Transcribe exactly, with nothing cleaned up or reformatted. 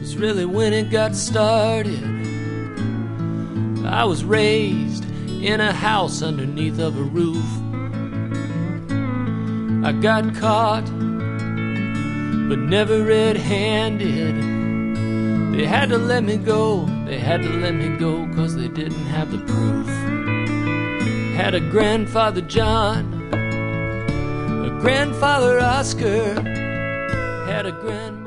was really when it got started. I was raised in a house underneath of a roof. I got caught, but never red-handed. They had to let me go, they had to let me go, 'cause they didn't have the proof. Had a grandfather John, a grandfather Oscar, had a grand